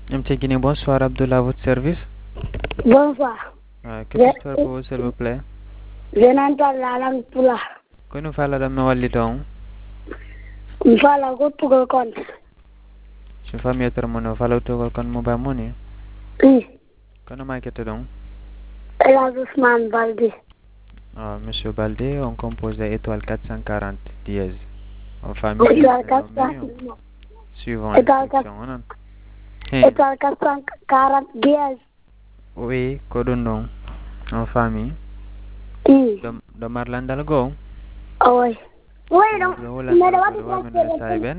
Mtiguini, bonsoir Abdullah, à votre service. Bonsoir. Que puis-je faire pour vous, s'il vous plaît? Je n'entends la langue pula. Kono fala da mawalli don. Mfala kutuko kon. Je famille termono fala to kon mo ba moni. Oui. Kono ma kete don. El Ousmane Balde. Monsieur Balde, on compose étoile 440 dièse. En famille, Étoile suivant Étoile l'instruction. Étoile 440 dièse. Oui, kodon en famille. Oui. Do marlandal go. Oui. Oui, Donc, donc, mais